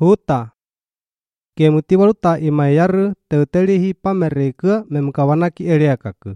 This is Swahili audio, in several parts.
Huta. Ke mutiwaluta imayaru teutelihi pamereka memkawanaki eliakaku.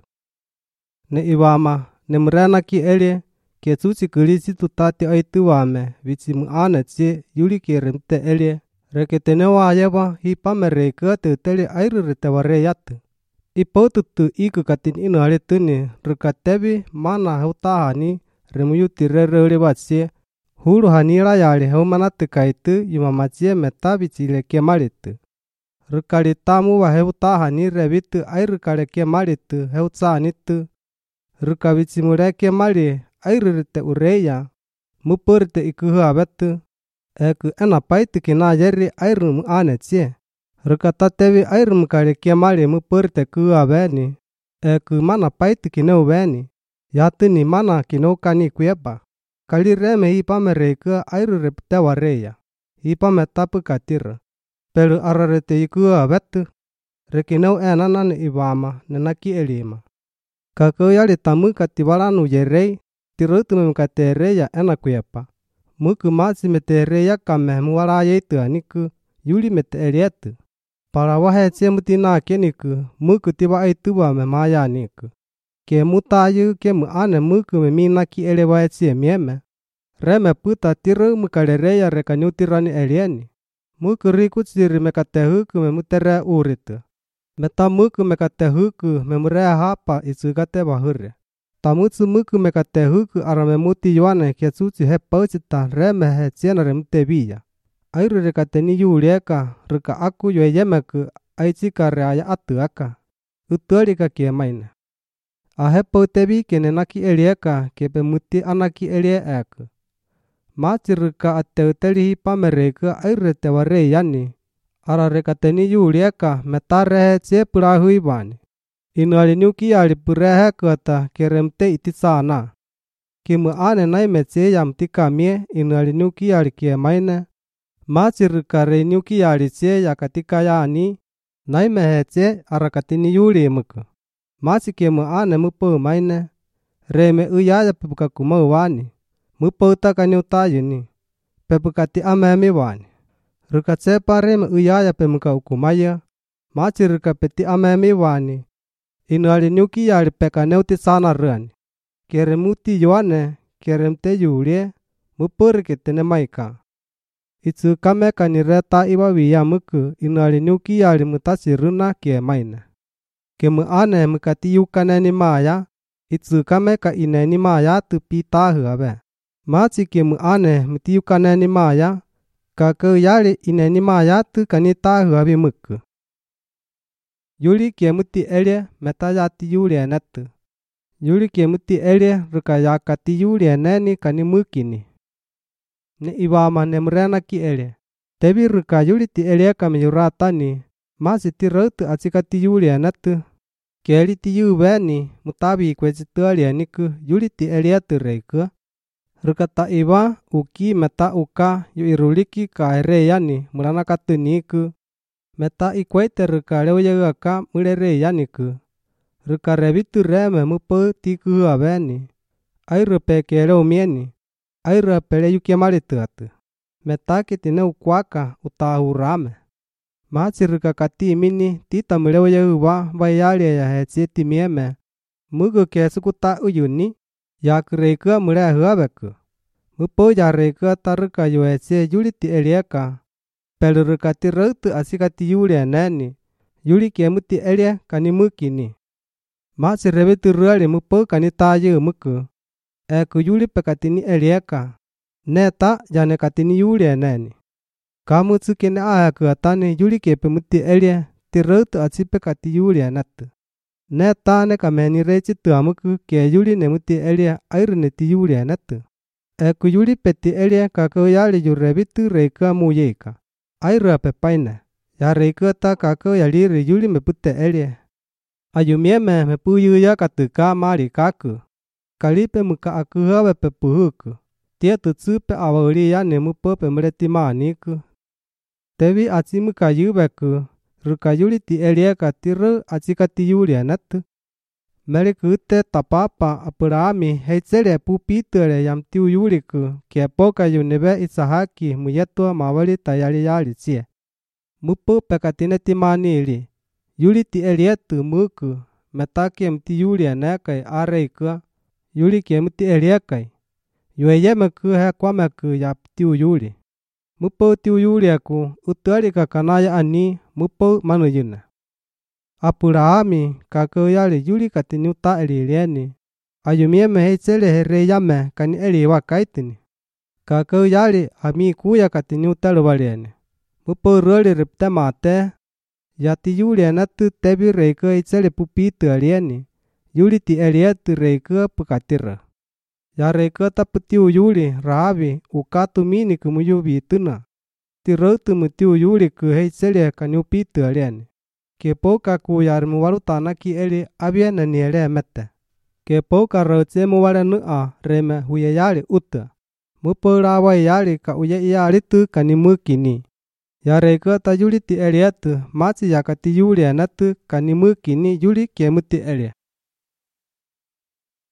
Ne iwama ne mranaki elie ke suci kelisi tutati aituwame vici muane cie yuli ke remte elie reketenewa ayawa hi pamereka teuteli airu reteware yatu. Ipaututu iku katin inu alituni rukatebi mana hutahani remuyuti rerelewacie hulu hanira yali heumanatu kaitu yumamacie metabi cileke malitu. Rukali tamu wa heutahani rebitu airu kaleke malitu heutsanitu. Rukabici muleke mali airu rite ureya mupurte ikuhu abetu. Eku enapaitu kina yeri airu muane cie. Rukatatebi airu mukaleke mali mupurte kuhu abeni. Eku mana paitu kineu beni. Yatuni mana kinaukani kueba. Kali reme hi pamereka airu repte wareya. Hi pametapu katira. Pelu ararete ikuhu abetu. Rekineu enanane iwama nenaki elima. Kakau yali tamu katibalanu yerei. Tirutu memkatereya enakuepa. Muku masi metereya kame muwala yaitu aniku. Yuli mete elietu. Para wahe cie mutina keniku. Muku tiba aituwa memaya aniku. Ke mutayu ke muane muku meminaki elewae cie mieme. Reme puta tiru mukalereya rekanyutirani elieni. Muku riku ciri mekatehuku memutere uritu. Meta muku mekatehuku memurea hapa isugate bahure. Tamutsu muku mekatehuku ara memuti yuane ke suci hepaucita reme he ciena remutebiya. Airu rekateni yulieka ruka aku yueyemeku aicika reaya atuaka. Utualika kie maine. Ahepau tebi kene naki elieka kepe muti anaki elie eku. Maciruka ateutelihi pamereka airete warei yani. Ara rekateni yulieka metarehe cie purahui bani. Inu aliniuki alipurehe kota keremte iti sana. Kimu ane naime cie yam tika mie inu aliniuki alikie maine. Maciruka reiniuki alicie yakatika yani. Naime hece arakatini yuli muku. Masi kemu ane mupau maine. Reme uyaya pebuka kumau wani. Mupau takani utayuni. Pebukati amemi wani. Ruka cepa reme uyaya pemuka ukumaya. Masi ruka peti amemi wani. Inu aliniuki alipeka neuti sana ruani. Keremuti yuane keremte yulie. Mupuri ketene maika. Itsu kame kanireta iwawiya muku inu aliniuki alimutasi runa kie maine. Kemu ane mukati yukaneni maya, itsu kame ka ineni maya tu pitahu abe. Maci kemu ane muti yukaneni maya, kakau yali ineni maya tu kanitahu abi muku. Yuli kie muti elie metayati yuli enetu. Yuli kie muti elie rukayakati yuli eneni kanimukini. Ne iwama ne mrenaki elie. Tebi ruka yuli ti elie kami yuratani. Masi ti rautu acikati yuli enetu. Keli ti yubeni mutabi kwecitu alieniku yuli ti elietu reiku. Rukata iwa uki meta uka yu iruliki ka ereyani mulanakatu niku. Meta ikwaite ruka leuyagaka mulерeyaniku. Ruka rebitu reme mupau tiku abeni. Airu peke leumieni. Airu apele yuki malitu atu. Meta kitine ukwaka utahurame. Maciruka kati mini tita muleuya uwa vayalia ya hecieti mieme. Mugu kesukuta uyuni. Yakureika mulea huabeku. Mupau yareika taruka yuesie yuli ti elieka. Peluruka ti rautu asikati yuli eneni. Yuli kemuti elie kanimukini. Macirebitu ruali mupau kanitayu muku. Eku yuli pekatini elieka. Neta jane katini yuli eneni. Kamu tsukine ayaku atani yuli kepe muti elie ti rautu acipe kati yuli enatu. Neta ne kameni reci tuamuku ke yuli ne muti elie airu ne ti yuli enatu. Eku yuli peti elie kakau yali yurebitu reika muyeka. Airu apepaine. Ya reika ta kakau yaliri yuli mepute elie. Ayumieme mepuyu ya katuka mali kaku. Kalipe muka aku hawe pepuhuku. Tia tutsupe awali ya ne mupope mleti maniku. Tebi acimuka yubeku, ruka yuli ti elieka tiru acikati yuli enatu. Mele cứ te tapapa Abrahami heitzele pupitere yam tiu yuliku ke poka yunebe Isahaki muyetua mawali tayali yalitsie. Mupu pekatine timanili. Yuli ti elietu muku metakiem ti yuli anekai areika. Yuli kiem ti eliekai. Yueyemeku he kwameku yap tiu yuli. Mupu tiu yuli aku utualika kanaya ani mupu manuyuna. Abrahami kakayali yuli katinu ta elilieni. Ayumieme heitzele hereyame kani eliwa kaitini. Kakayali ami kuya katinu teluvalieni. Mupu roli ripte mate. Yati yuli anatu tebi reika heitzele pupitu alieni. Yuli ti elietu reika pukatira. Ya reika taputiu yuli rahabi ukatu mini kumuyu tuna. Ti rautu mutiu yuli ku heitzele kani upitu alieni. Ke poka ku yarmu walu tanaki eli abie nani ele mete. Ke poka rautse mu wale nua reme huye yali uta. Mupo rawa yali ka uye yali tu kani mukini. Ya reika ta yuli ti elietu machi yakati yuli anatu kani mukini yuli ke muti ele.